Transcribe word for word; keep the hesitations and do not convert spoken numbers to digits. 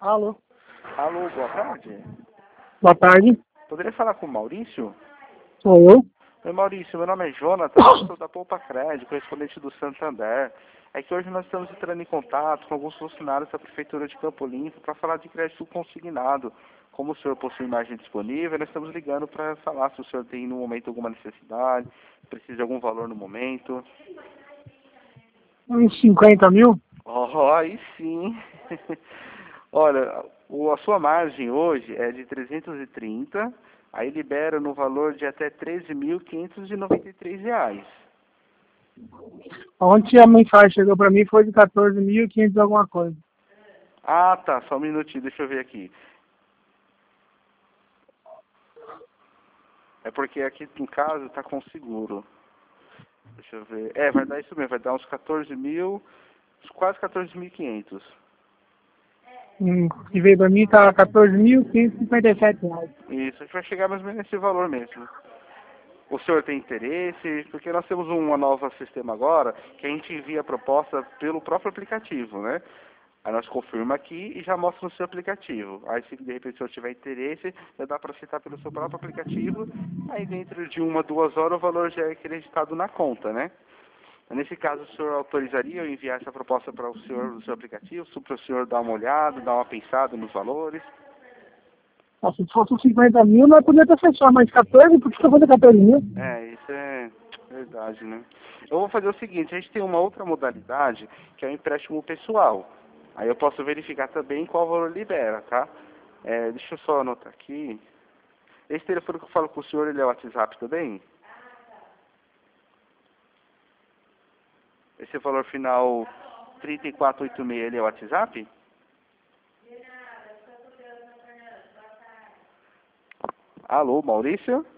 Alô? Alô, boa tarde. Boa tarde. Poderia falar com o Maurício? Sou eu. Oi, Maurício, meu nome é Jonathan, eu sou da Poupa Crédito, correspondente do Santander. É que hoje nós estamos entrando em contato com alguns funcionários da Prefeitura de Campo Limpo para falar de crédito consignado. Como o senhor possui margem disponível, nós estamos ligando para falar se o senhor tem no momento alguma necessidade, precisa de algum valor no momento. Uns cinquenta mil? Oh, aí sim. Olha, o- a sua margem hoje é de trezentos e trinta, aí libera no valor de até treze mil quinhentos e noventa e três reais. Ontem a mensagem chegou pra mim foi de quatorze mil e quinhentos alguma coisa. Ah, tá, só um minutinho, deixa eu ver aqui. É porque aqui em casa tá com seguro. Deixa eu ver. É, vai dar isso mesmo, vai dar uns quatorze mil, uns quase quatorze mil e quinhentos. Hum, que veio pra mim tá quatorze mil quinhentos e cinquenta e sete reais. Isso, a gente vai chegar mais ou menos nesse valor mesmo. O senhor tem interesse? Porque nós temos um novo sistema agora que a gente envia a proposta pelo próprio aplicativo, né? Aí nós confirma aqui e já mostra no seu aplicativo. Aí se de repente o senhor tiver interesse, já dá para aceitar pelo seu próprio aplicativo. Aí dentro de uma, duas horas o valor já é acreditado na conta, né? Nesse caso, o senhor autorizaria eu enviar essa proposta para o senhor no seu aplicativo, para o senhor dar uma olhada, dar uma pensada nos valores? Ah, se fosse cinquenta mil, nós poderíamos ter fechado, mas quatorze, por que você fazer quatorze mil? É, isso é verdade, né? Eu vou fazer o seguinte, a gente tem uma outra modalidade, que é o empréstimo pessoal. Aí eu posso verificar também qual valor libera, tá? É, deixa eu só anotar aqui. Esse telefone que eu falo com o senhor, ele é o WhatsApp também? Esse valor final trinta e quatro oitenta e seis, ele é o WhatsApp? Alô, Maurício?